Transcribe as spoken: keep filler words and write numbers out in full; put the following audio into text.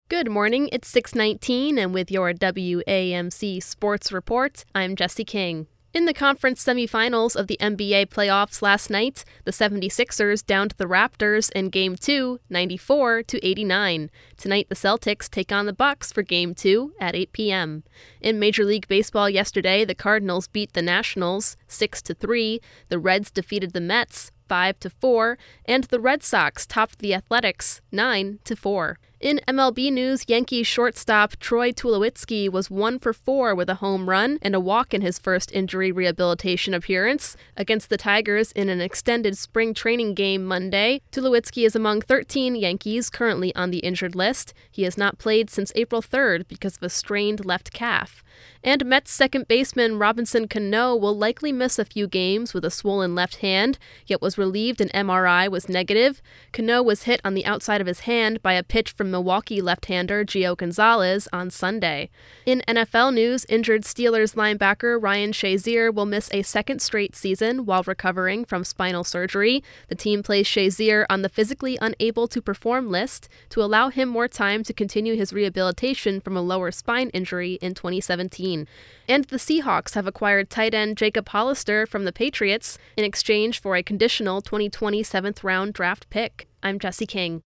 Good morning, it's six nineteen, and with your W A M C Sports Report, I'm Jesse King. In the conference semifinals of the N B A playoffs last night, the seventy-sixers downed the Raptors in Game two, ninety-four to eighty-nine. Tonight, the Celtics take on the Bucks for Game two at eight p.m. In Major League Baseball yesterday, the Cardinals beat the Nationals six to three, the Reds defeated the Mets five to four, and the Red Sox topped the Athletics nine to four. In M L B news, Yankees shortstop Troy Tulowitzki was one for four with a home run and a walk in his first injury rehabilitation appearance against the Tigers in an extended spring training game Monday. Tulowitzki is among thirteen Yankees currently on the injured list. He has not played since April third because of a strained left calf. And Mets second baseman Robinson Cano will likely miss a few games with a swollen left hand, yet was relieved an M R I was negative. Cano was hit on the outside of his hand by a pitch from Milwaukee left-hander Gio Gonzalez on Sunday. In N F L news, injured Steelers linebacker Ryan Shazier will miss a second straight season while recovering from spinal surgery. The team placed Shazier on the physically unable to perform list to allow him more time to continue his rehabilitation from a lower spine injury in twenty seventeen. And the Seahawks have acquired tight end Jacob Hollister from the Patriots in exchange for a conditional twenty twenty seventh round draft pick. I'm Jesse King.